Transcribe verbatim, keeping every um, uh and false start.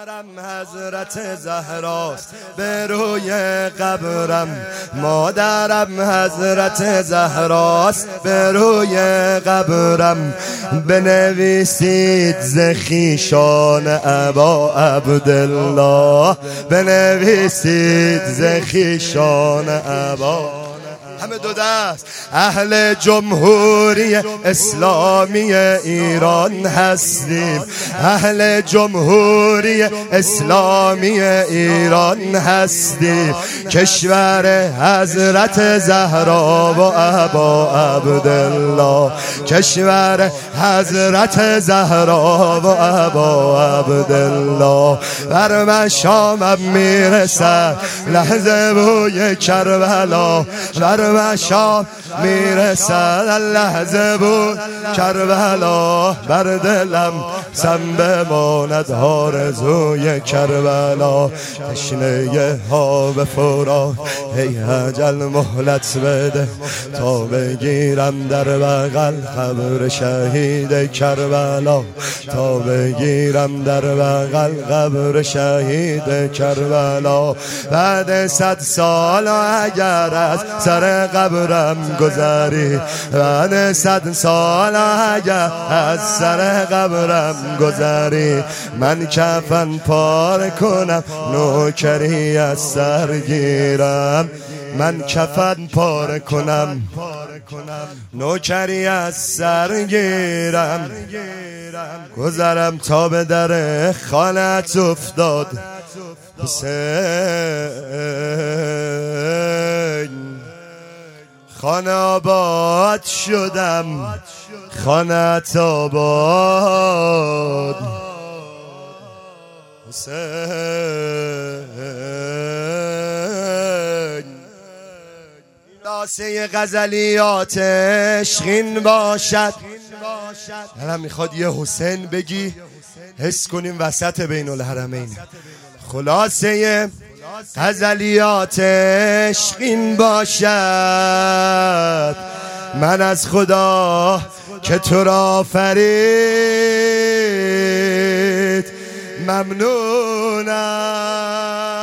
مادرم حضرت زهراست به روی قبرم، مادرم حضرت زهراست به روی قبرم. بنویسید ز خویشان ابا عبدالله، بنویسید ز خویشان ابا. همه دو دست اهل جمهوری اسلامی ایران هستیم، اهل جمهوری اسلامی ایران هستیم. کشور حضرت زهرا و ابا عبدالله، کشور حضرت زهرا و ابا عبدالله. بر مشامم میرسد لحظه بوی کربلا، بر مشام میرسد لحظه بود کربلا. بر دلم سم بماند آرزوی کربلا. تشنه ها به فرات ای اجل مهلت بده، تا بگیرم در بغل قبر شهید کربلا، تا بگیرم در بغل قبر شهید کربلا. بعد صد سال اگر از سر قبرم گذری، بعد صد سال اگر از سر قبرم گذری، من کفن پاره کنم نوکری از سر گیرم، من کفن پاره کنم نوکری از سر گیرم. گذرم تا به در خانت افتاد حسین، خانه آباد شدم خانت آباد حسین. لاسه غزلیات عشقین باشد، دلم میخواد یه حسین بگی حس کنیم وسط بین الحرمین. خلاصه غزلیات عشقین باشد، من از خدا که تو را آفرید ممنونم.